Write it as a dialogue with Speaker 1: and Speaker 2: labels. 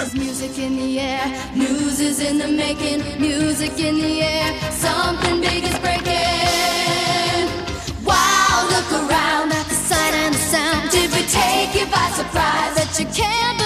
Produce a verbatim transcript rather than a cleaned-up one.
Speaker 1: There's music in the air, news is in the making, music in the air, something big is breaking. Wow, look around at the sight and the sound. Did we take you by surprise that you can't